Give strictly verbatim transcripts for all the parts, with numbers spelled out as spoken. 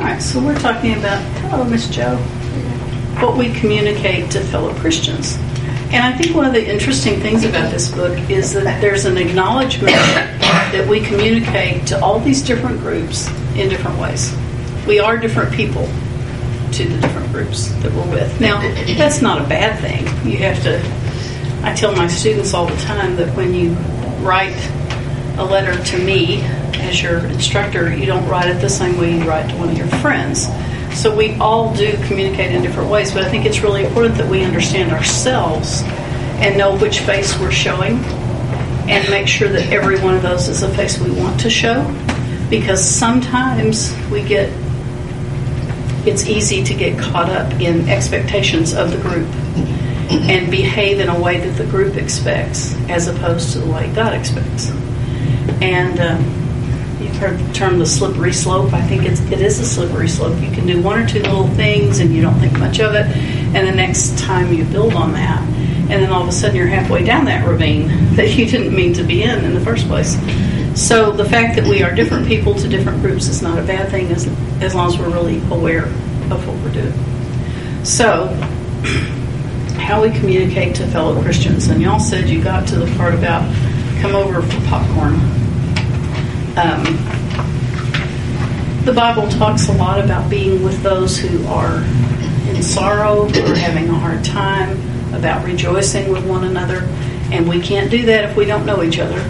right, so we're talking about, hello, Miss Jo, what we communicate to fellow Christians. And I think one of the interesting things about this book is that there's an acknowledgement that we communicate to all these different groups in different ways. We are different people to the different groups that we're with. Now, that's not a bad thing. You have to, I tell my students all the time that when you write a letter to me as your instructor, you don't write it the same way you write to one of your friends. So we all do communicate in different ways, but I think it's really important that we understand ourselves and know which face we're showing and make sure that every one of those is a face we want to show, because sometimes we get, it's easy to get caught up in expectations of the group and behave in a way that the group expects as opposed to the way God expects. And um, you've heard the term the slippery slope. I think it's, it is a slippery slope. You can do one or two little things and you don't think much of it, and the next time you build on that, and then all of a sudden you're halfway down that ravine that you didn't mean to be in in the first place. So the fact that we are different people to different groups is not a bad thing as, as long as we're really aware of what we're doing. So, how we communicate to fellow Christians. And y'all said you got to the part about come over for popcorn. Um, the Bible talks a lot about being with those who are in sorrow, who are having a hard time, about rejoicing with one another, and we can't do that if we don't know each other.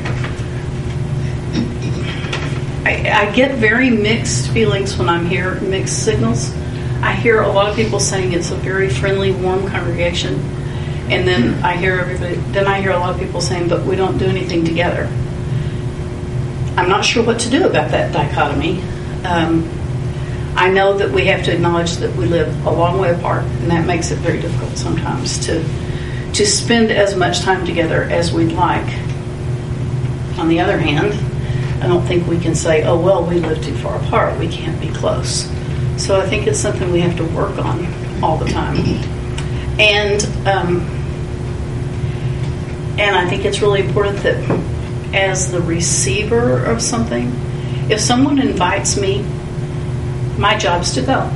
I, I get very mixed feelings when I'm here, mixed signals. I hear a lot of people saying it's a very friendly, warm congregation, and then I hear everybody. Then I hear a lot of people saying, "But we don't do anything together." I'm not sure what to do about that dichotomy. Um, I know that we have to acknowledge that we live a long way apart, and that makes it very difficult sometimes to to spend as much time together as we'd like. On the other hand, I don't think we can say, "Oh well, we live too far apart. We can't be close." So I think it's something we have to work on all the time. And um, and I think it's really important that as the receiver of something, if someone invites me, my job's to go.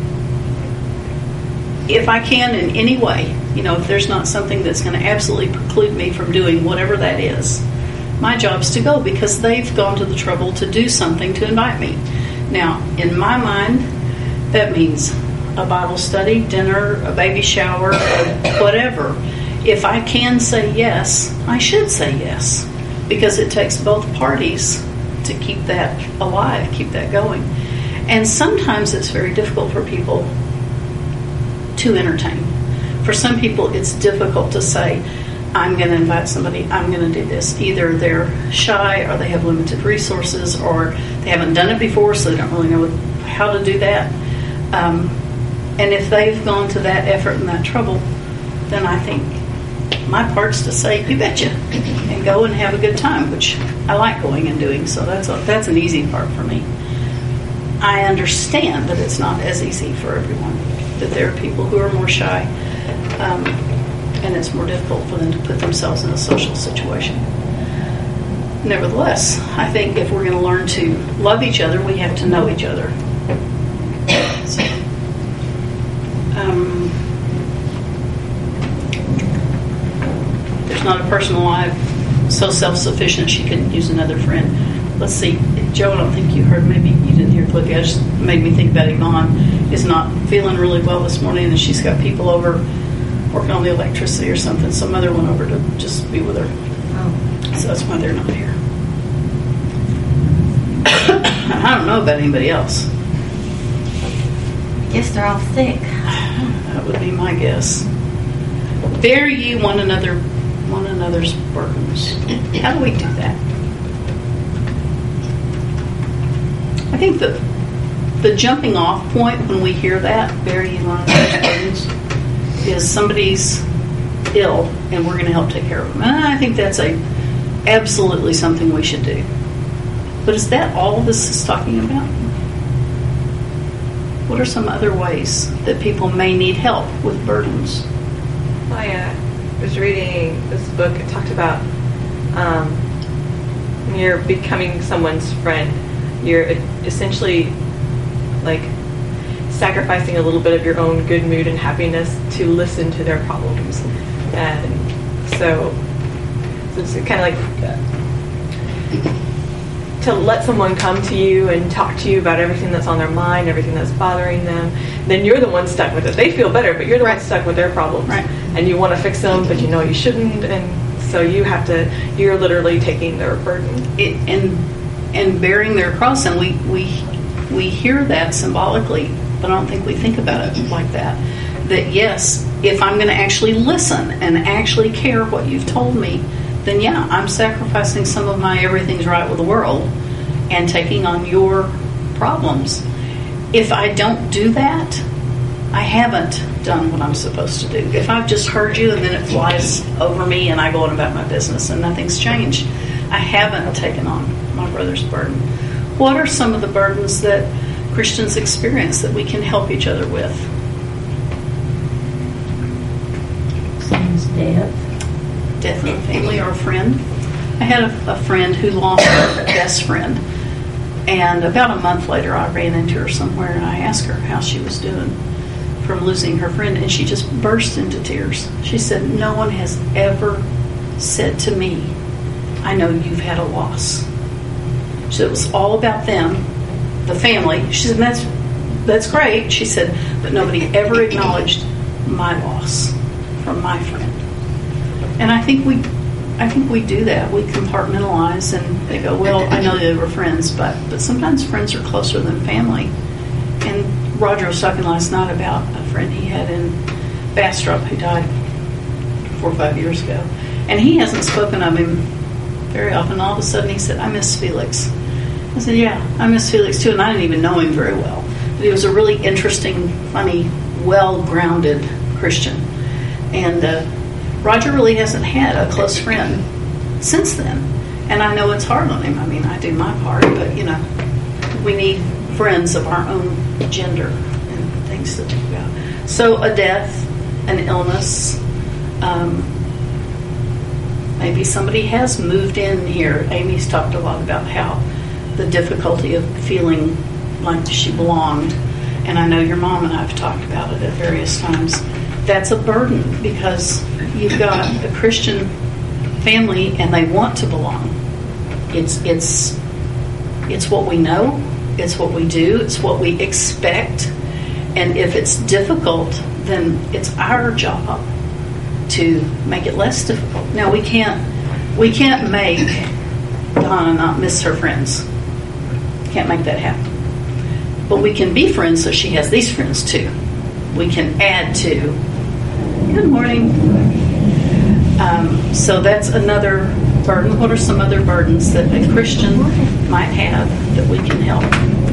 If I can in any way, you know, if there's not something that's going to absolutely preclude me from doing whatever that is, my job's to go because they've gone to the trouble to do something to invite me. Now, in my mind, that means a Bible study, dinner, a baby shower, whatever. If I can say yes, I should say yes, because it takes both parties to keep that alive, keep that going. And sometimes it's very difficult for people to entertain. For some people, it's difficult to say, I'm going to invite somebody, I'm going to do this. Either they're shy or they have limited resources or they haven't done it before, so they don't really know how to do that. Um, and if they've gone to that effort and that trouble, then I think my part's to say, you betcha, and go and have a good time, which I like going and doing, so that's a, that's an easy part for me. I understand that it's not as easy for everyone, that there are people who are more shy, um, and it's more difficult for them to put themselves in a social situation. Nevertheless, I think if we're going to learn to love each other, we have to know each other. So, um, there's not a person alive so self-sufficient she couldn't use another friend. Let's see, Joe, I don't think you heard, maybe you didn't hear Cliffy, I just made me think about Yvonne is not feeling really well this morning, and she's got people over working on the electricity or something. Some mother went over to just be with her. Oh. So that's why they're not here. I don't know about anybody else. Guess they're all sick. That would be my guess. Bear ye one another, one another's burdens. How do we do that? I think the the jumping off point when we hear that, bear ye one another's burdens, is somebody's ill and we're going to help take care of them. And I think that's a absolutely something we should do. But is that all this is talking about? What are some other ways that people may need help with burdens? I uh, was reading this book. It talked about um, when you're becoming someone's friend, you're essentially like sacrificing a little bit of your own good mood and happiness to listen to their problems. And so, so it's kind of like to let someone come to you and talk to you about everything that's on their mind, everything that's bothering them. Then you're the one stuck with it. They feel better, but you're the right. one stuck with their problems. Right. And you want to fix them, but you know you shouldn't. And so you have to, you're literally taking their burden. It, and and bearing their cross. And we, we, we hear that symbolically, but I don't think we think about it like that. That yes, if I'm going to actually listen and actually care what you've told me, then yeah, I'm sacrificing some of my everything's right with the world and taking on your problems. If I don't do that, I haven't done what I'm supposed to do. If I've just heard you and then it flies over me and I go on about my business and nothing's changed, I haven't taken on my brother's burden. What are some of the burdens that Christians experience that we can help each other with? Someone's death. Death in the family or a friend. I had a, a friend who lost her best friend. And about a month later, I ran into her somewhere and I asked her how she was doing from losing her friend. And she just burst into tears. She said, no one has ever said to me, I know you've had a loss. She said, it was all about them, the family. She said, that's, that's great. She said, but nobody ever acknowledged my loss from my friend. And I think we I think we do that. We compartmentalize and they go, well, I know they were friends, but, but sometimes friends are closer than family. And Roger was talking last night about a friend he had in Bastrop who died four or five years ago. And he hasn't spoken of him very often. All of a sudden he said, I miss Felix. I said, yeah, I miss Felix too. And I didn't even know him very well. But he was a really interesting, funny, well-grounded Christian. And uh, Roger really hasn't had a close friend since then. And I know it's hard on him. I mean, I do my part, but, you know, we need friends of our own gender and things to think about. So a death, an illness, um, maybe somebody has moved in here. Amy's talked a lot about how the difficulty of feeling like she belonged. And I know your mom and I have talked about it at various times. That's a burden because you've got a Christian family and they want to belong. It's it's it's what we know, it's what we do, it's what we expect. And if it's difficult, then it's our job to make it less difficult. Now we can't we can't make Donna not miss her friends. Can't make that happen. But we can be friends so she has these friends too. We can add to. Good morning. Um, so that's another burden. What are some other burdens that a Christian might have that we can help?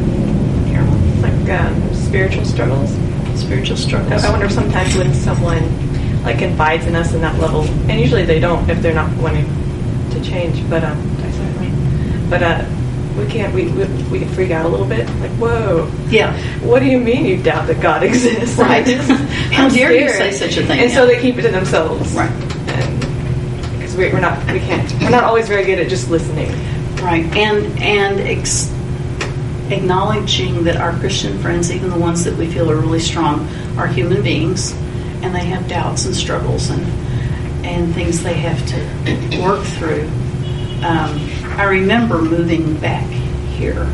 Like um, spiritual struggles. Spiritual struggles. I wonder sometimes when someone like confides in us in that level, and usually they don't if they're not wanting to change. But um, did I say that right? But uh, we can't. We, we we can freak out a little bit. Like, whoa. Yeah. What do you mean you doubt that God exists? Right. How dare you say such a thing? And yeah. so they keep it to themselves. Right. Because we, we're not. We can't. We're not always very good at just listening. Right. And and ex- acknowledging that our Christian friends, even the ones that we feel are really strong, are human beings, and they have doubts and struggles and and things they have to work through. Um, I remember moving back here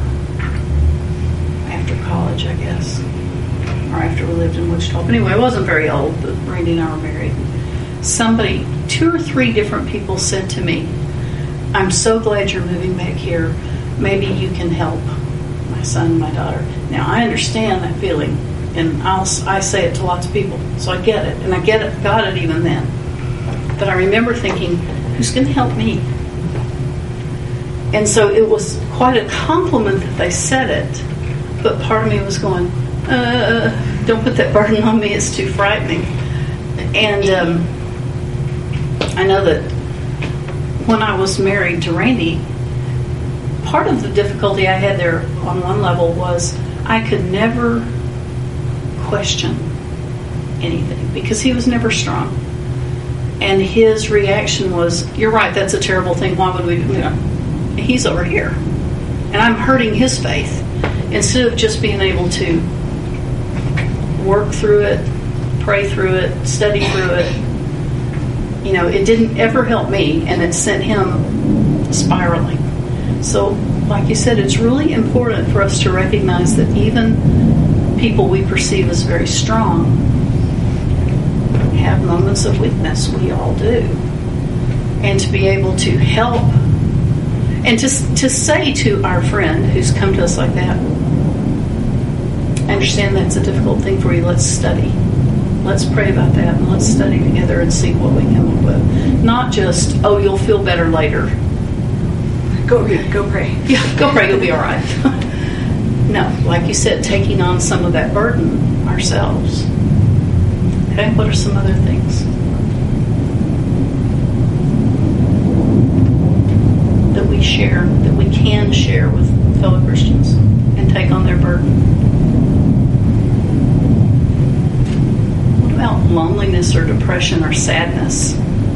after college, I guess, or after we lived in Wichita. But anyway, I wasn't very old, but Randy and I were married. Somebody, two or three different people said to me, I'm so glad you're moving back here. Maybe you can help my son and my daughter. Now, I understand that feeling, and I'll, I say it to lots of people, so I get it, and I get it, got it even then. But I remember thinking, who's going to help me? And so it was quite a compliment that they said it, but part of me was going, uh, don't put that burden on me, it's too frightening. And um, I know that when I was married to Randy, part of the difficulty I had there on one level was I could never question anything because he was never strong. And his reaction was, you're right, that's a terrible thing, why would we do that? He's over here. And I'm hurting his faith instead of just being able to work through it, pray through it, study through it. You know, it didn't ever help me, and it sent him spiraling. So, like you said, it's really important for us to recognize that even people we perceive as very strong have moments of weakness. We all do. And to be able to help, and to, to say to our friend who's come to us like that, I understand that's a difficult thing for you, let's study. Let's pray about that, and let's study together and see what we come up with. Not just, oh, you'll feel better later. Go read, go pray. Yeah, go pray, you'll be all right. No, like you said, taking on some of that burden ourselves. Okay, what are some other things that we share, that we can share with fellow Christians and take on their burden? What about loneliness or depression or sadness?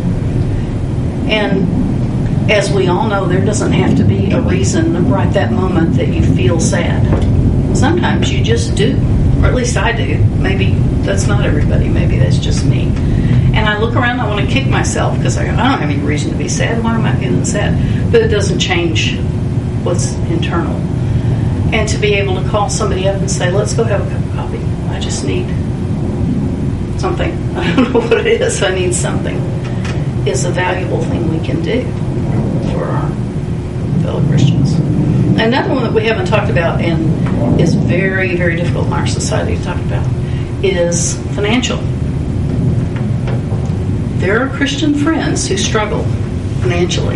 And as we all know, there doesn't have to be a reason right that moment that you feel sad. Sometimes you just do, or at least I do. Maybe that's not everybody. Maybe that's just me. And I look around, I want to kick myself because I, I don't have any reason to be sad. Why am I feeling sad? But it doesn't change what's internal. And to be able to call somebody up and say, let's go have a cup of coffee. I just need something. I don't know what it is. I need something. Is a valuable thing we can do for our fellow Christians. Another one that we haven't talked about and is very, very difficult in our society to talk about is financial. There are Christian friends who struggle financially.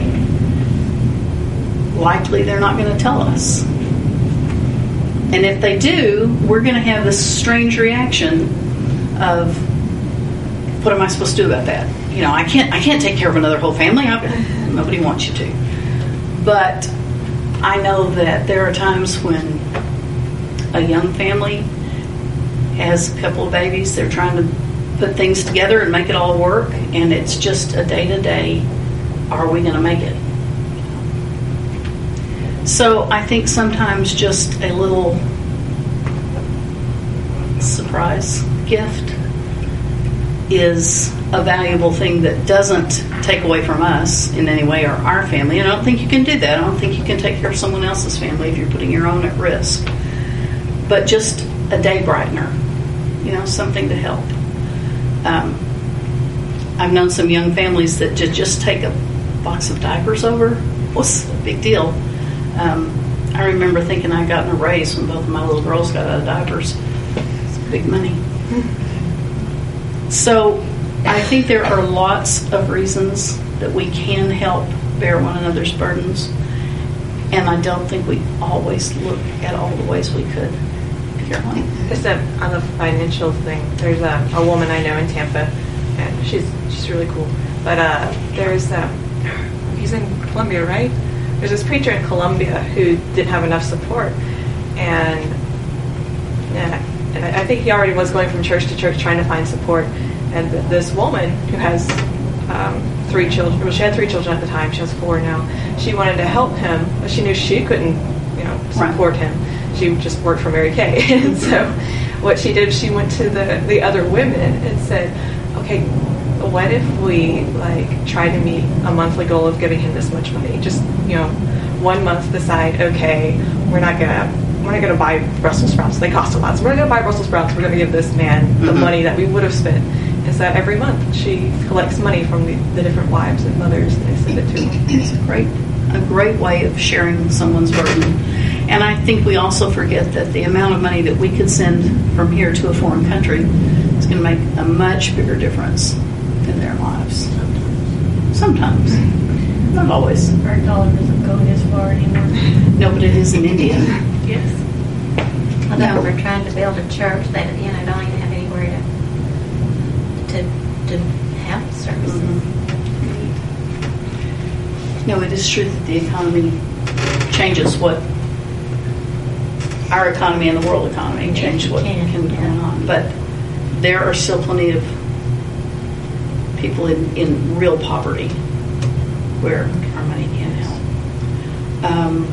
Likely they're not going to tell us. And if they do, we're going to have this strange reaction of, what am I supposed to do about that? You know, I can't I can't take care of another whole family. I, nobody wants you to. But I know that there are times when a young family has a couple of babies, they're trying to put things together and make it all work, and it's just a day-to-day, are we going to make it? So I think sometimes just a little surprise gift is a valuable thing that doesn't take away from us in any way or our family. And I don't think you can do that. I don't think you can take care of someone else's family if you're putting your own at risk. But just a day brightener, you know, something to help. Um, I've known some young families that to just take a box of diapers over was a big deal. Um, I remember thinking I'd gotten a raise when both of my little girls got out of diapers. It's big money. So I think there are lots of reasons that we can help bear one another's burdens, and I don't think we always look at all the ways we could. Caroline? Just a, on the financial thing, there's a, a woman I know in Tampa, and she's she's really cool. But uh, there's um, he's in Colombia, right? There's this preacher in Colombia who didn't have enough support, and yeah. And I think he already was going from church to church trying to find support. And this woman who has um, three children, well, she had three children at the time, she has four now, she wanted to help him, but she knew she couldn't, you know, support right. him. She just worked for Mary Kay. And so what she did, she went to the, the other women and said, okay, what if we, like, try to meet a monthly goal of giving him this much money? Just, you know, one month decide, okay, we're not going to, we're not going to buy Brussels sprouts. They cost a lot. So we're not going to buy Brussels sprouts. We're going to give this man the mm-hmm. money that we would have spent. And so every month she collects money from the, the different wives and mothers, and they send it to them. It's a great, a great way of sharing someone's burden. And I think we also forget that the amount of money that we could send from here to a foreign country is going to make a much bigger difference in their lives. Sometimes. Not always. Our dollar doesn't go this far anymore. No, but it is in India. Yes. Although no. we're trying to build a church that, you know, don't even have anywhere to to, to have services. Mm-hmm. No, it is true that the economy changes what our economy and the world economy change what can, can yeah. go on. But there are still plenty of people in, in real poverty where our money can help. Um,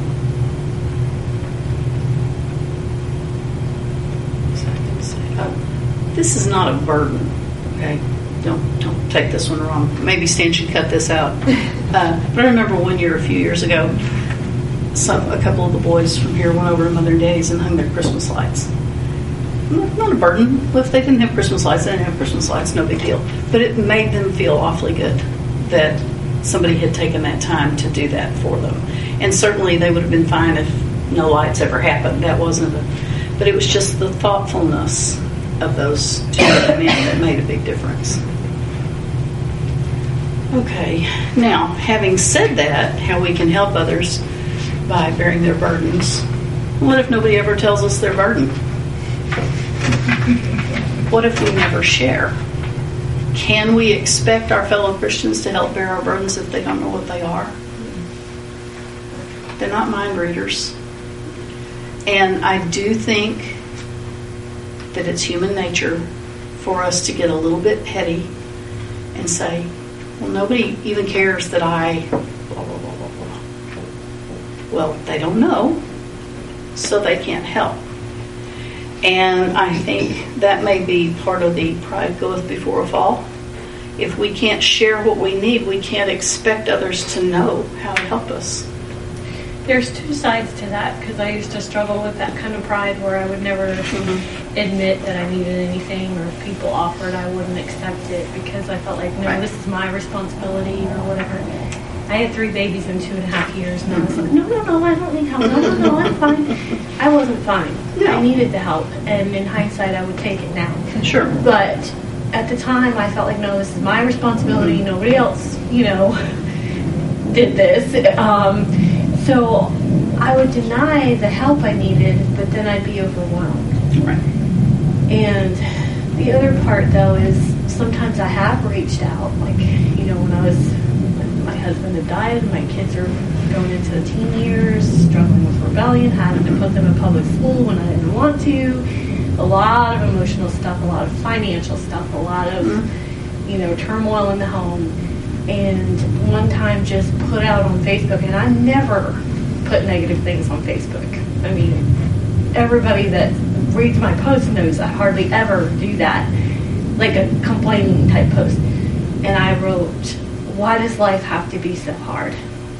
this is not a burden, okay? Don't don't take this one wrong. Maybe Stan should cut this out. Uh, but I remember one year, a few years ago, some a couple of the boys from here went over to Mother and Daddy's and hung their Christmas lights. Not, not a burden. If they didn't have Christmas lights, they didn't have Christmas lights, no big deal. But it made them feel awfully good that somebody had taken that time to do that for them. And certainly they would have been fine if no lights ever happened. That wasn't a... But it was just the thoughtfulness of those two men that made a big difference. Okay, now, having said that, how we can help others by bearing their burdens. What if nobody ever tells us their burden? What if we never share? Can we expect our fellow Christians to help bear our burdens if they don't know what they are? They're not mind readers. And I do think that it's human nature for us to get a little bit petty and say, well, nobody even cares that I blah, blah, blah, blah, blah. Well, they don't know, so they can't help. And I think that may be part of the pride goeth before a fall. If we can't share what we need, we can't expect others to know how to help us. There's two sides to that, because I used to struggle with that kind of pride where I would never mm-hmm. admit that I needed anything, or if people offered, I wouldn't accept it because I felt like, no, right. this is my responsibility or whatever. I had three babies in two and a half years, and I was like, no, no, no, I don't need help. No, no, no, I'm fine. I wasn't fine. No. I needed the help, and in hindsight, I would take it now. Sure. But at the time, I felt like, no, this is my responsibility. Mm-hmm. Nobody else, you know, did this. Um, so I would deny the help I needed, but then I'd be overwhelmed. Right. And the other part, though, is sometimes I have reached out. Like, you know, when I was, when my husband had died, my kids are going into the teen years, struggling with rebellion, having to put them in public school when I didn't want to. A lot of emotional stuff, a lot of financial stuff, a lot of, mm-hmm. you know, turmoil in the home. And one time just put out on Facebook, and I never put negative things on Facebook. I mean, everybody that reads my post knows I hardly ever do that, like a complaining type post. And I wrote, why does life have to be so hard?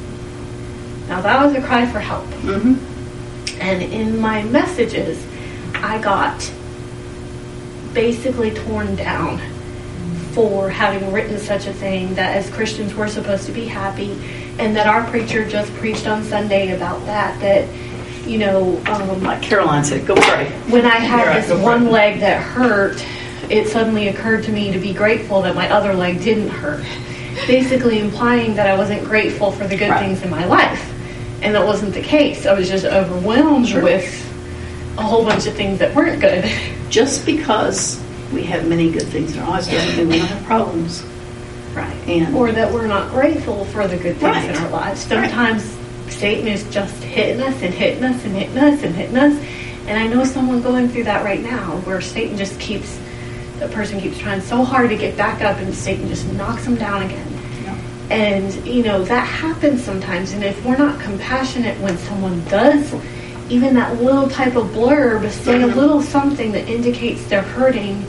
Now that was a cry for help. Mm-hmm. And in my messages, I got basically torn down for having written such a thing, that as Christians we're supposed to be happy, and that our preacher just preached on Sunday about that, that, you know... Um, like Caroline said, go pray. When I had right, this one leg that hurt, it suddenly occurred to me to be grateful that my other leg didn't hurt. Basically implying that I wasn't grateful for the good right. things in my life. And that wasn't the case. I was just overwhelmed sure. with a whole bunch of things that weren't good. Just because we have many good things in our lives doesn't mean we don't have problems. Right. And or that we're not grateful for the good things right. in our lives. Sometimes right. Satan is just hitting us and hitting us and hitting us and hitting us. And I know someone going through that right now, where Satan just keeps, the person keeps trying so hard to get back up, and Satan just knocks them down again. Yeah. And, you know, that happens sometimes. And if we're not compassionate when someone does, even that little type of blurb, say a little something that indicates they're hurting,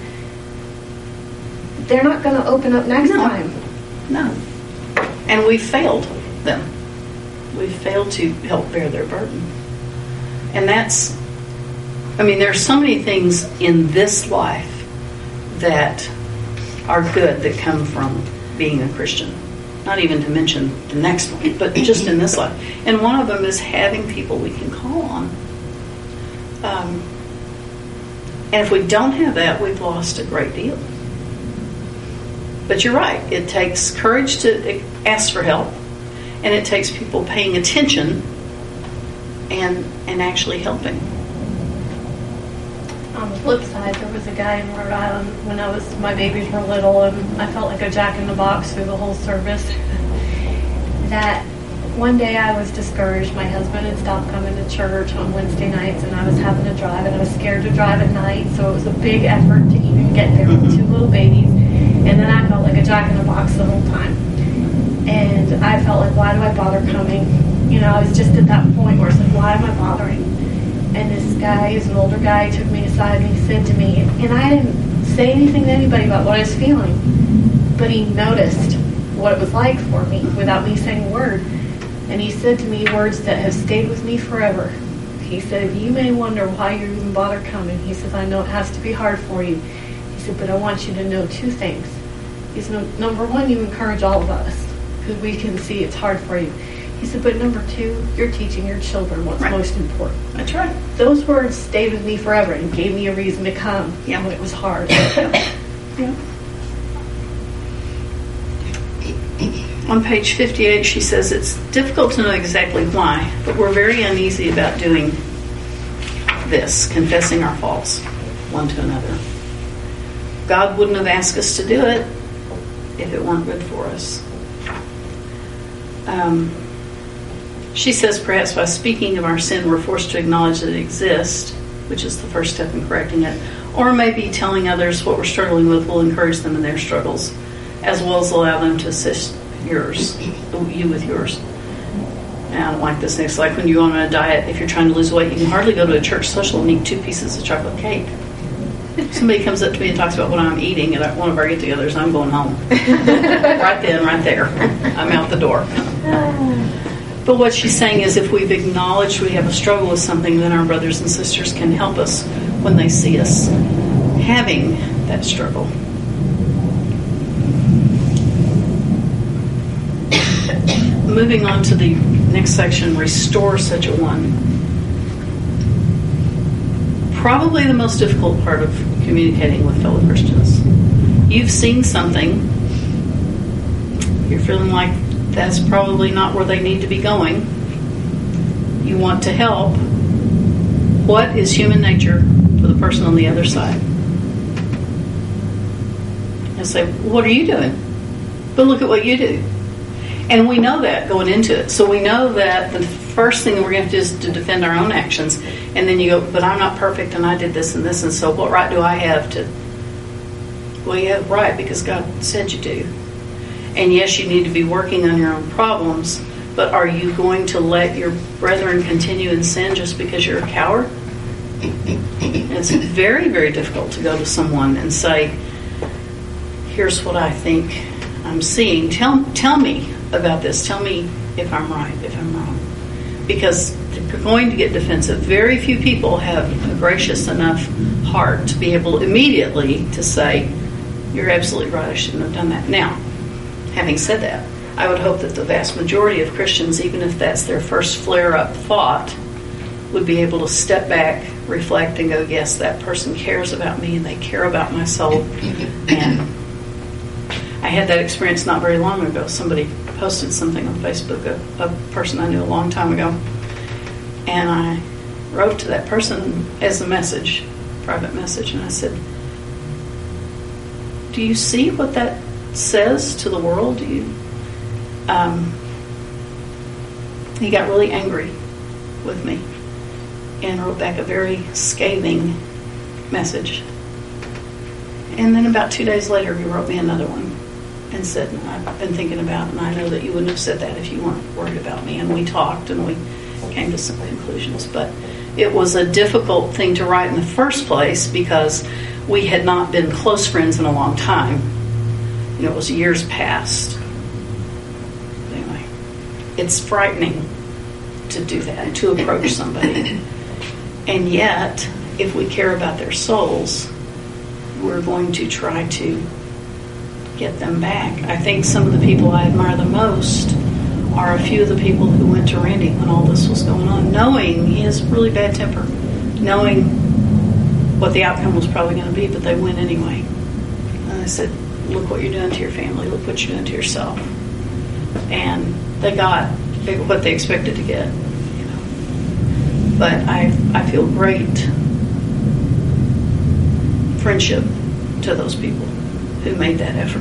they're not going to open up next no. time. No. And we failed them. We failed to help bear their burden. And that's, I mean, there's so many things in this life that are good that come from being a Christian. Not even to mention the next one, but just in this life. And one of them is having people we can call on. Um, and if we don't have that, we've lost a great deal. But you're right. It takes courage to ask for help, and it takes people paying attention and and actually helping. On the flip side, there was a guy in Rhode Island when I was my babies were little, and I felt like a jack in the box through the whole service. That one day I was discouraged. My husband had stopped coming to church on Wednesday nights, and I was having to drive, and I was scared to drive at night, so it was a big effort to even get there with two little babies. And then I felt like a jack in the box the whole time. And I felt like, why do I bother coming? You know, I was just at that point where I said, why am I bothering? And this guy, he's an older guy, took me aside and he said to me, and I didn't say anything to anybody about what I was feeling, but he noticed what it was like for me without me saying a word. And he said to me words that have stayed with me forever. He said, you may wonder why you even bother coming. He says, I know it has to be hard for you. He said, but I want you to know two things. He said, number one, you encourage all of us because we can see it's hard for you. He said, but number two, you're teaching your children what's right. most important. That's right. Those words stayed with me forever and gave me a reason to come Yeah. when it was hard. Yeah. On page fifty-eight, she says, it's difficult to know exactly why, but we're very uneasy about doing this, confessing our faults one to another. God wouldn't have asked us to do it if it weren't good for us. Um, she says, perhaps by speaking of our sin, we're forced to acknowledge that it exists, which is the first step in correcting it, or maybe telling others what we're struggling with will encourage them in their struggles, as well as allow them to assist yours, you with yours. And I don't like this next. Like when you go on a diet, if you're trying to lose weight, you can hardly go to a church social and eat two pieces of chocolate cake. Somebody comes up to me and talks about what I'm eating at one of our get-togethers, I'm going home. Right then, right there. I'm out the door. But what she's saying is if we've acknowledged we have a struggle with something, then our brothers and sisters can help us when they see us having that struggle. Moving on to the next section, restore such a one. Probably the most difficult part of communicating with fellow Christians. You've seen something. You're feeling like that's probably not where they need to be going. You want to help. What is human nature for the person on the other side? And say, what are you doing? But look at what you do. And we know that going into it. So we know that the first thing that we're going to do is to defend our own actions. And then you go, but I'm not perfect and I did this and this. And so what right do I have to... Well, you have right because God said you do. And yes, you need to be working on your own problems. But are you going to let your brethren continue in sin just because you're a coward? It's very, very difficult to go to someone and say, here's what I think I'm seeing. Tell, tell me about this. Tell me if I'm right, if I'm wrong. Because they're going to get defensive. Very few people have a gracious enough heart to be able immediately to say, you're absolutely right, I shouldn't have done that. Now, having said that, I would hope that the vast majority of Christians, even if that's their first flare-up thought, would be able to step back, reflect, and go, yes, that person cares about me and they care about my soul. And I had that experience not very long ago. Somebody posted something on Facebook, a, a person I knew a long time ago, and I wrote to that person as a message, private message, and I said, do you see what that says to the world? Do you? Um, he got really angry with me and wrote back a very scathing message. And then about two days later, he wrote me another one and said, I've been thinking about it, and I know that you wouldn't have said that if you weren't worried about me. And we talked, and we came to some conclusions. But it was a difficult thing to write in the first place because we had not been close friends in a long time. You know, it was years past. Anyway, it's frightening to do that, to approach somebody. And yet, if we care about their souls, we're going to try to get them back. I think some of the people I admire the most are a few of the people who went to Randy when all this was going on, knowing he has really bad temper, knowing what the outcome was probably going to be, but they went anyway. And I said, look what you're doing to your family, look what you're doing to yourself. And they got what they expected to get. You know. But I I feel great friendship to those people who made that effort.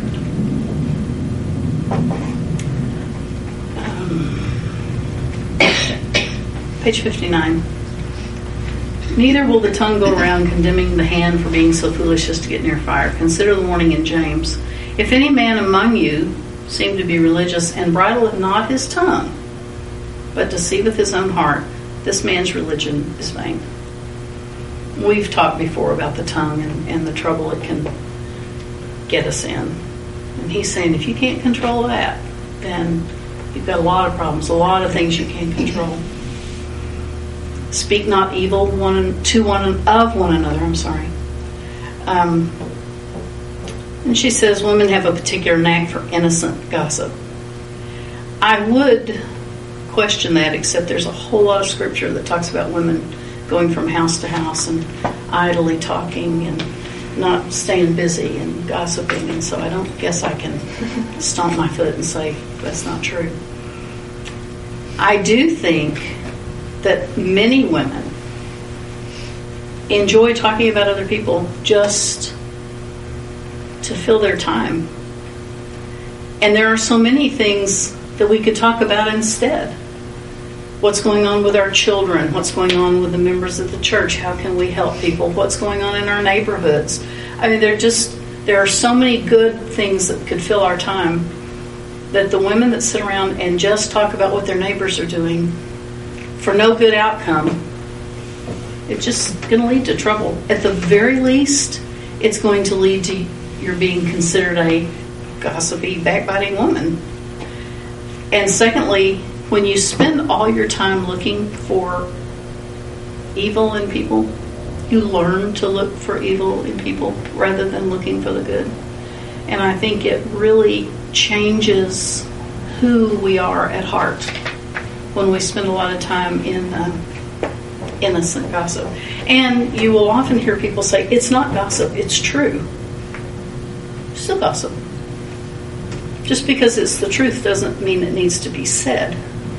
Um, page fifty-nine. Neither will the tongue go around condemning the hand for being so foolish as to get near fire. Consider the warning in James. If any man among you seem to be religious and bridleth not his tongue, but deceiveth his own heart, this man's religion is vain. we've talked before about the tongue and, and the trouble it can get us in. And he's saying if you can't control that, then you've got a lot of problems, a lot of things you can't control. Speak not evil one to one of one another. I'm sorry. Um, and she says women have a particular knack for innocent gossip. I would question that, except there's a whole lot of scripture that talks about women going from house to house and idly talking and not staying busy and gossiping, and so I don't guess I can stomp my foot and say that's not true. I do think that many women enjoy talking about other people just to fill their time. And there are so many things that we could talk about instead. What's going on with our children? What's going on with the members of the church? How can we help people? What's going on in our neighborhoods? I mean, there just there are so many good things that could fill our time that the women that sit around and just talk about what their neighbors are doing for no good outcome, it's just going to lead to trouble. At the very least, it's going to lead to you're being considered a gossipy, backbiting woman. And secondly, when you spend all your time looking for evil in people, you learn to look for evil in people rather than looking for the good. And I think it really changes who we are at heart when we spend a lot of time in uh, innocent gossip. And you will often hear people say, it's not gossip, it's true. Still gossip. Just because it's the truth doesn't mean it needs to be said.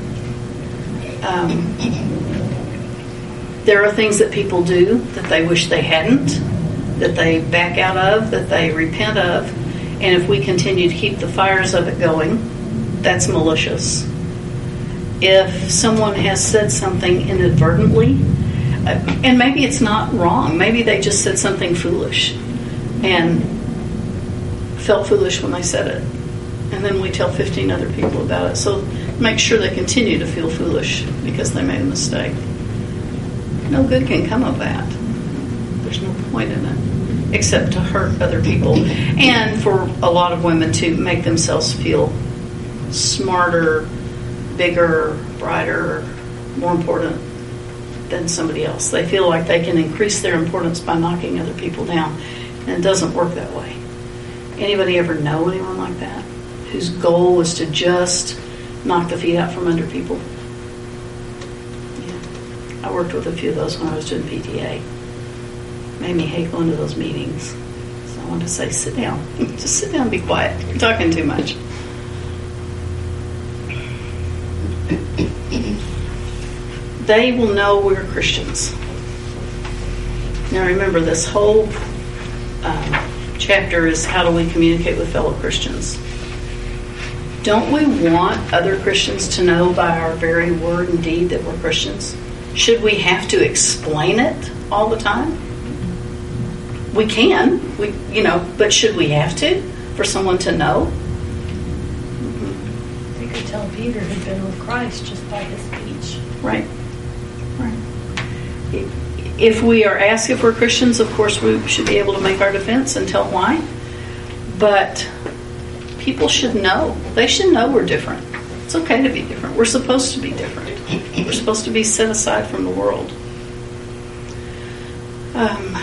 Um, there are things that people do that they wish they hadn't, that they back out of, that they repent of, and if we continue to keep the fires of it going, that's malicious. If someone has said something inadvertently, uh, and maybe it's not wrong, maybe they just said something foolish and felt foolish when they said it, and then we tell fifteen other people about it, so make sure they continue to feel foolish because they made a mistake. No good can come of that. There's no point in it except to hurt other people, and for a lot of women to make themselves feel smarter, bigger, brighter, more important than somebody else. They feel like they can increase their importance by knocking other people down, and it doesn't work that way. Anybody ever know anyone like that whose goal was to just knock the feet out from under people? Yeah. I worked with a few of those when I was doing P T A. Made me hate going to those meetings. So I wanted to say, sit down. Just sit down and be quiet. You're talking too much. They will know we're Christians. Now remember, this whole uh, chapter is how do we communicate with fellow Christians. Don't we want other Christians to know by our very word and deed that we're Christians? Should we have to explain it all the time? We can, we, you know, but should we have to for someone to know? You could tell Peter had been with Christ just by his speech. Right. Right. If we are asked if we're Christians, of course we should be able to make our defense and tell why. But people should know. They should know we're different. It's okay to be different. We're supposed to be different. We're supposed to be set aside from the world. Um,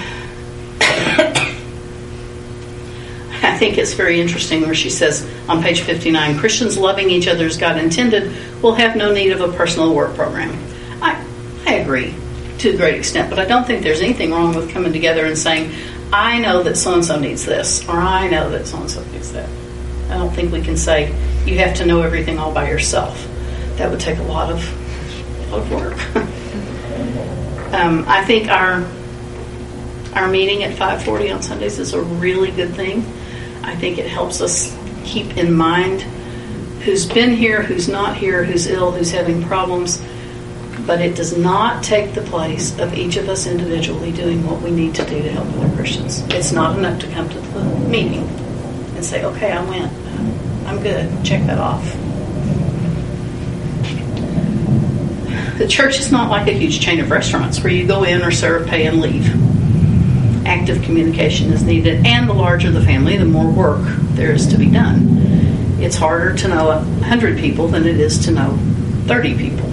I think it's very interesting where she says on page fifty-nine, Christians loving each other as God intended will have no need of a personal work program. I, I agree to a great extent, but I don't think there's anything wrong with coming together and saying, I know that so-and-so needs this, or I know that so-and-so needs that. I don't think we can say you have to know everything all by yourself. That would take a lot of, a lot of work. um, I think our our meeting at five forty on Sundays is a really good thing. I think it helps us keep in mind who's been here, who's not here, who's ill, who's having problems. But it does not take the place of each of us individually doing what we need to do to help other Christians. It's not enough to come to the meeting and say, okay, I went. I'm good. Check that off. The church is not like a huge chain of restaurants where you go in or serve, pay, and leave. Active communication is needed, and the larger the family, the more work there is to be done. It's harder to know one hundred people than it is to know thirty people.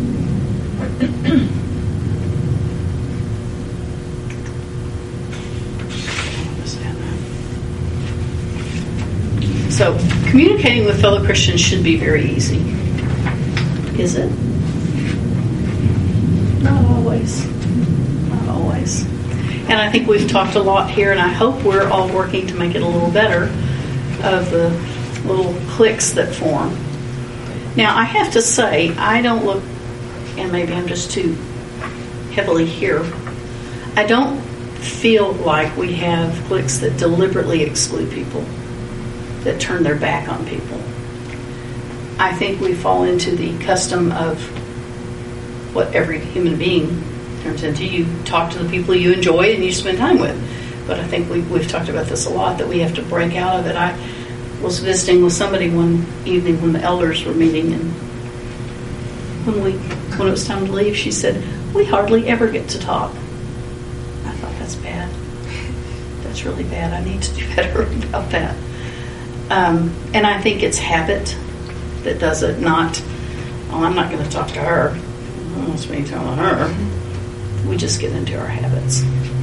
So, communicating with fellow Christians should be very easy. Is it? Not always. Not always. And I think we've talked a lot here, and I hope we're all working to make it a little better, of the little cliques that form. Now, I have to say, I don't look, and maybe I'm just too heavily here, I don't feel like we have cliques that deliberately exclude people, that turn their back on people. I think we fall into the custom of what every human being turns into. You talk to the people you enjoy and you spend time with. But I think we, we've talked about this a lot, that we have to break out of it. I was visiting with somebody one evening when the elders were meeting, and when we when it was time to leave, she said, "We hardly ever get to talk." I thought, that's bad. That's really bad. I need to do better about that. Um, and I think it's habit that does it, not, oh, I'm not going to talk to her. That's me telling her. We just get into our habits.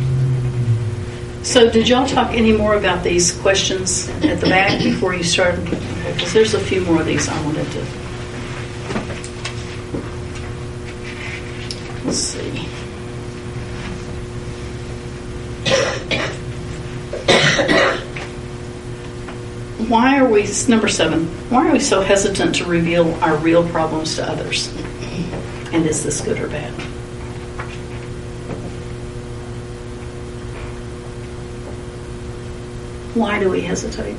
So did y'all talk any more about these questions at the back before you started? Okay, because there's a few more of these I wanted to. Let's see. Why are we, number seven, why are we so hesitant to reveal our real problems to others? And is this good or bad? Why do we hesitate?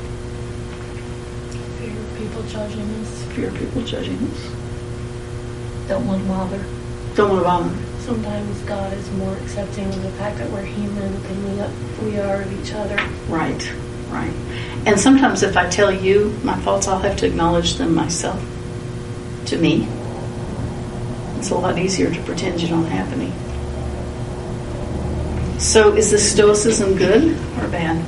Fear of people judging us. Fear of people judging us. Don't want to bother. Don't want to bother. Sometimes God is more accepting of the fact that we're human than we, we are of each other. Right, right. And sometimes if I tell you my faults, I'll have to acknowledge them myself. To me. It's a lot easier to pretend you don't have any. So is this stoicism good or bad?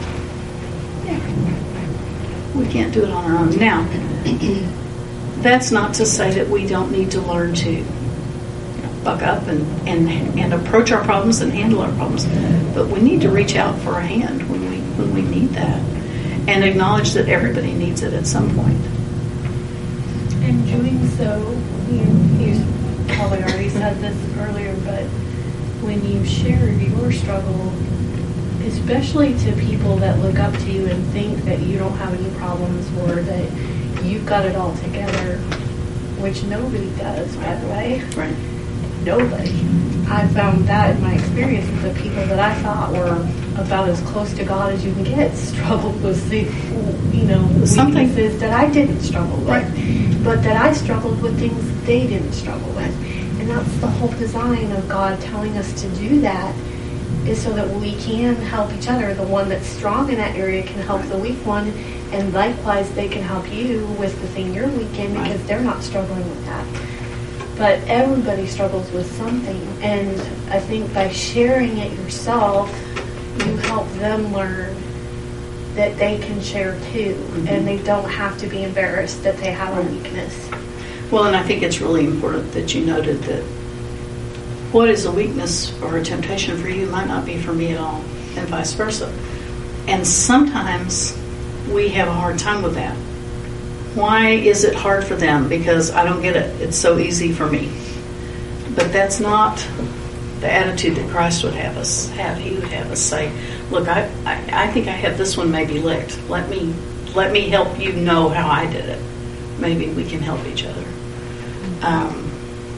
Yeah. We can't do it on our own. Now, that's not to say that we don't need to learn to you know, buck up and, and and approach our problems and handle our problems. But we need to reach out for a hand when we when we need that. And acknowledge that everybody needs it at some point. And doing so, you, you probably already said this earlier, but when you share your struggle, especially to people that look up to you and think that you don't have any problems or that you've got it all together, which nobody does, by the way. Right. Nobody. I found that in my experience with the people that I thought were about as close to God as you can get struggled with the, you know, Something. weaknesses that I didn't struggle with, Right. but that I struggled with things they didn't struggle with. And that's the whole design of God telling us to do that, is so that we can help each other. The one that's strong in that area can help the weak one, and likewise they can help you with the thing you're weak in because Right. they're not struggling with that. But everybody struggles with something, and I think by sharing it yourself, you help them learn that they can share too, Mm-hmm. and they don't have to be embarrassed that they have a weakness. Well, and I think it's really important that you noted that what is a weakness or a temptation for you might not be for me at all, and vice versa. And sometimes we have a hard time with that. Why is it hard for them? Because I don't get it. It's so easy for me. But that's not the attitude that Christ would have us have. He would have us say, look, I, I, I think I have this one maybe licked. Let me let me help you know how I did it. Maybe we can help each other. Um,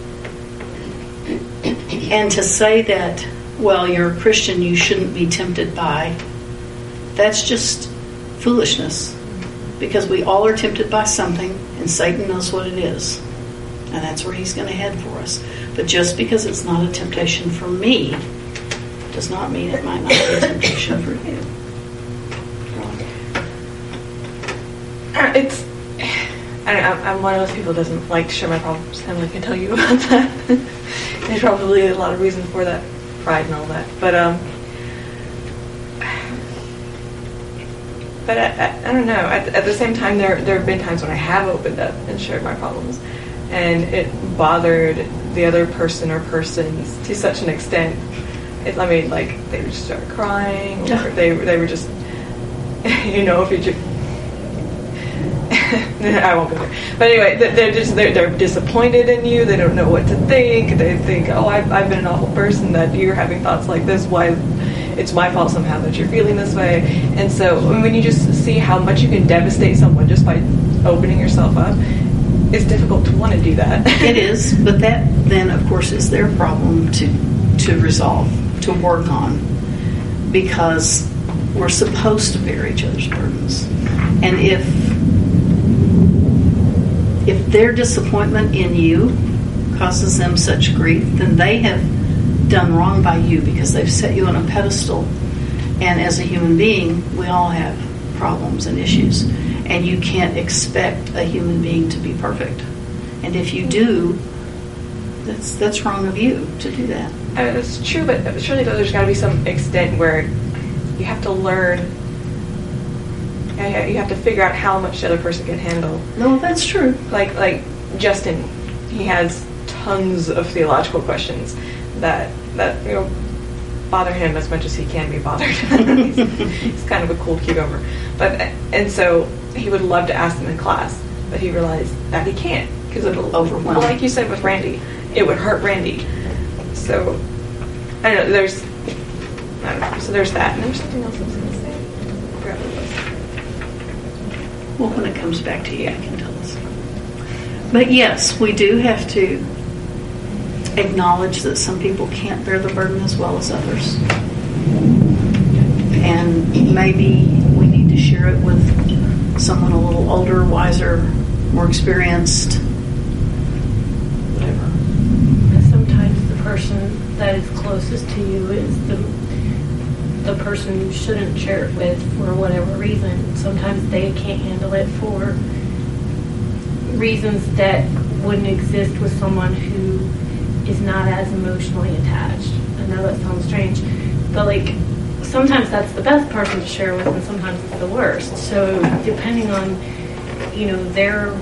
and to say that, well, you're a Christian, you shouldn't be tempted by, that's just foolishness. Because we all are tempted by something, and Satan knows what it is. And that's where he's going to head for us. But just because it's not a temptation for me, does not mean it might not be a temptation for you. Uh, It's, I, I'm I'm one of those people who doesn't like to share my problems. Emily can tell you about that. There's probably a lot of reasons for that, pride and all that. But um, but I, I, I don't know. At, at the same time, there there have been times when I have opened up and shared my problems, and it bothered the other person or persons to such an extent. It, I mean, like they would just start crying, or they they were just, you know, if you just. I won't go there. But anyway, they're just they're, they're disappointed in you. They don't know what to think. They think, oh, I've, I've been an awful person that you're having thoughts like this. Why? It's my fault somehow that you're feeling this way. And so when you just see how much you can devastate someone just by opening yourself up, it's difficult to want to do that. It is, but that then, of course, is their problem to to resolve, to work on, because we're supposed to bear each other's burdens. And if if their disappointment in you causes them such grief, then they have done wrong by you because they've set you on a pedestal. And as a human being, we all have problems and issues. And you can't expect a human being to be perfect. And if you do, that's that's wrong of you to do that. I mean, that's true, but surely there's got to be some extent where you have to learn. You have to figure out how much the other person can handle. No, that's true. Like like Justin, he has tons of theological questions that that you know bother him as much as he can be bothered. he's, he's kind of a cool cucumber, but and so he would love to ask them in class, but he realized that he can't because it'll overwhelm. Like you said with Randy, it would hurt Randy. So I don't know. There's I don't know. So there's that, and there's something else I was going to say. I forgot what it was. Well, when it comes back to you, I can tell us. But yes, we do have to acknowledge that some people can't bear the burden as well as others. And maybe we need to share it with someone a little older, wiser, more experienced, whatever. Sometimes the person that is closest to you is the the person you shouldn't share it with for whatever reason. Sometimes they can't handle it for reasons that wouldn't exist with someone who is not as emotionally attached. I know that sounds strange, but like sometimes that's the best person to share with, and sometimes it's the worst. So depending on, you know, their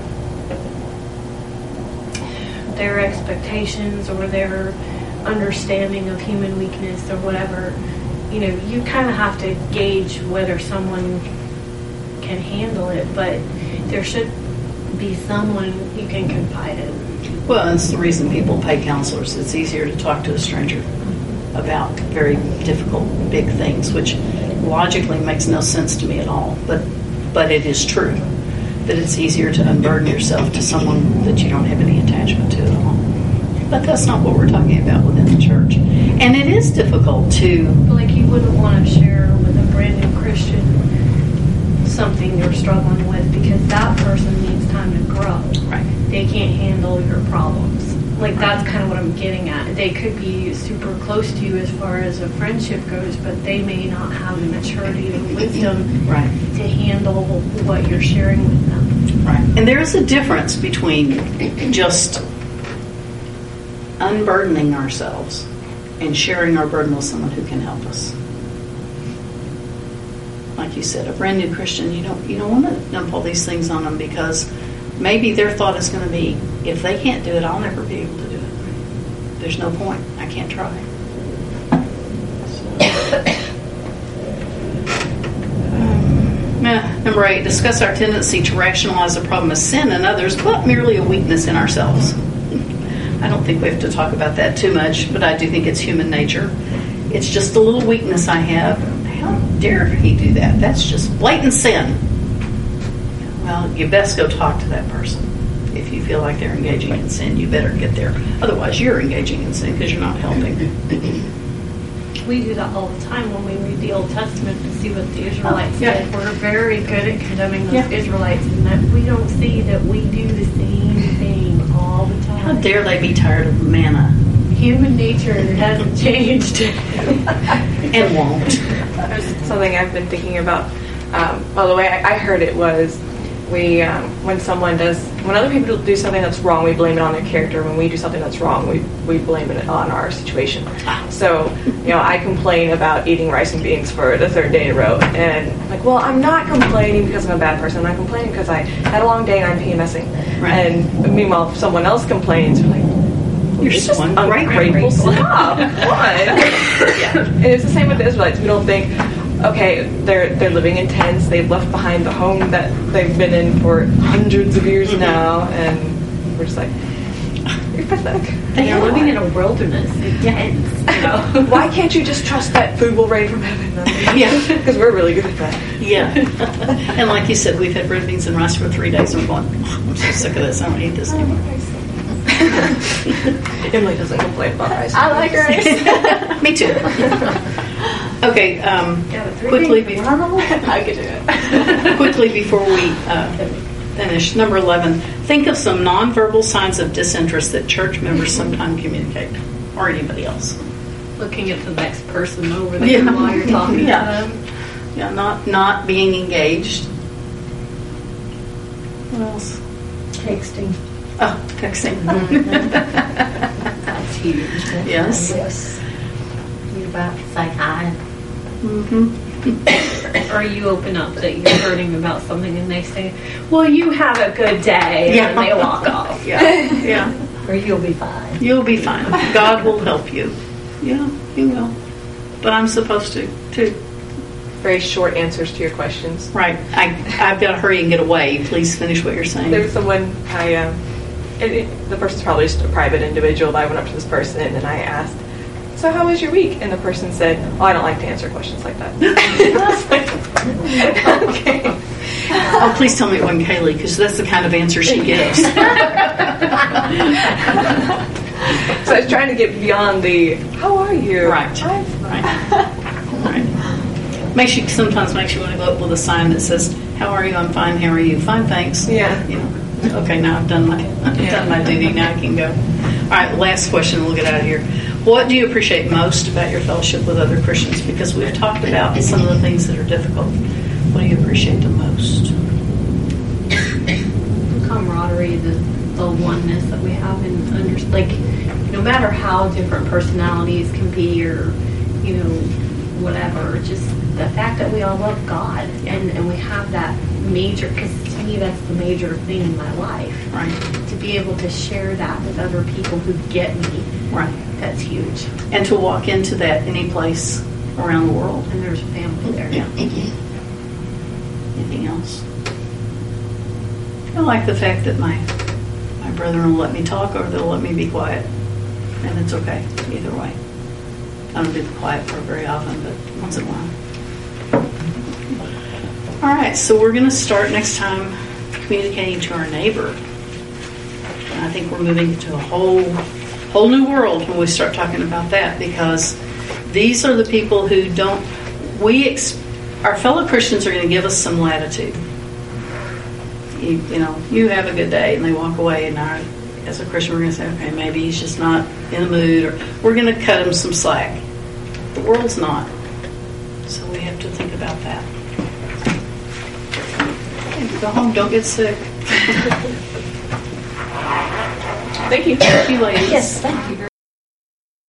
their expectations or their understanding of human weakness or whatever, you know, you kind of have to gauge whether someone can handle it, but there should be someone you can confide in. Well, it's the reason people pay counselors. It's easier to talk to a stranger about very difficult, big things, which logically makes no sense to me at all. But but it is true that it's easier to unburden yourself to someone that you don't have any attachment to at all. But that's not what we're talking about within the church. And it is difficult to... But like you wouldn't want to share with a brand new Christian something you're struggling with because that person needs time to grow. Right. They can't handle your problems. Like that's kind of what I'm getting at. They could be super close to you as far as a friendship goes, but they may not have the maturity or wisdom right. to handle what you're sharing with them. Right. And there is a difference between just unburdening ourselves and sharing our burden with someone who can help us. Like you said, a brand new Christian, you don't you don't want to dump all these things on them because maybe their thought is going to be, if they can't do it, I'll never be able to do it. There's no point. I can't try. So. um, number eight, discuss our tendency to rationalize a problem as sin in others, but merely a weakness in ourselves. I don't think we have to talk about that too much, but I do think it's human nature. It's just a little weakness I have. How dare he do that? That's just blatant sin. Well, you best go talk to that person. If you feel like they're engaging in sin, you better get there. Otherwise, you're engaging in sin because you're not helping. We do that all the time when we read the Old Testament to see what the Israelites oh, yeah. did. We're very good at condemning those yeah. Israelites, and that we don't see that we do the same thing all the time. How dare they be tired of manna? Human nature hasn't changed. And won't. There's something I've been thinking about. Um, well, the way I, I heard it was we um, when someone does when other people do something that's wrong, we blame it on their character. When we do something that's wrong, we we blame it on our situation. So you know, I complain about eating rice and beans for the third day in a row, and like, well, I'm not complaining because I'm a bad person. I'm not complaining because I had a long day and I'm PMSing. Right. And meanwhile, if someone else complains, you're like, You're it's so just ungrateful. ungrateful. Stop. What? Yeah. And it's the same with the Israelites. We don't think, okay, they're they're living in tents. They've left behind the home that they've been in for hundreds of years now, and we're just like, you're pathetic. They're living in a wilderness. It's tents, you know. Why can't you just trust that food will rain from heaven? Yeah. Because we're really good at that. Yeah. And like you said, we've had red beans and rice for three days and we're going, oh, I'm so sick of this. I don't eat this anymore. Emily doesn't complain about rice. I like rice. Me too. Okay, um, Yeah, but three quickly, days be- I could do it. quickly before we uh, finish, number eleven, think of some nonverbal signs of disinterest that church members sometimes communicate, or anybody else. Looking at the next person over there Yeah. while you're talking Yeah. to them. Yeah, not not being engaged. What else? Texting. Oh, texting. That's huge. Yes. Yes. You're about to say hi. Mm-hmm. Or you open up that you're hurting about something and they say, well, you have a good day. Yeah. And they walk off. Yeah, yeah. Or you'll be fine. You'll be fine. God will help you. Yeah, He will. But I'm supposed to, too. Very short answers to your questions. Right. I, I've got to hurry and get away. Please finish what you're saying. There was someone I, um, and it, the person's probably just a private individual, but I went up to this person and I asked, so how was your week? And the person said, oh, I don't like to answer questions like that. I was like, okay. Oh, please tell me it wasn't Kaylee, because that's the kind of answer she gives. So I was trying to get beyond the, how are you? Right. I'm fine. Right. Makes you, sometimes makes you want to go up with a sign that says, how are you? I'm fine. How are you? Fine, thanks. Yeah. You know, okay, now I've done my, I've done my duty. Now I can go. All right, last question. We'll get out of here. What do you appreciate most about your fellowship with other Christians? Because we've talked about some of the things that are difficult. What do you appreciate the most? The camaraderie, the, the oneness that we have in under, like, no matter how different personalities can be or, you know, whatever, just the fact that we all love God and, and we have that major, because to me that's the major thing in my life. Right. To be able to share that with other people who get me, Right. that's huge. And to walk into that any place around the world. And there's family there. Yeah. Anything else? I like the fact that my my brethren will let me talk or they'll let me be quiet. And it's okay, either way. I don't do the quiet part very often, but once in a while. All right, so we're going to start next time communicating to our neighbor. And I think we're moving to a whole whole new world when we start talking about that, because these are the people who don't, we, ex, our fellow Christians are going to give us some latitude. You, you know, you have a good day, and they walk away, and our, as a Christian, we're going to say, okay, maybe he's just not in the mood, or we're going to cut him some slack. The world's not. So we have to think about that. Okay, go home, don't get sick. Thank you. Thank you, ladies. Yes, thank you very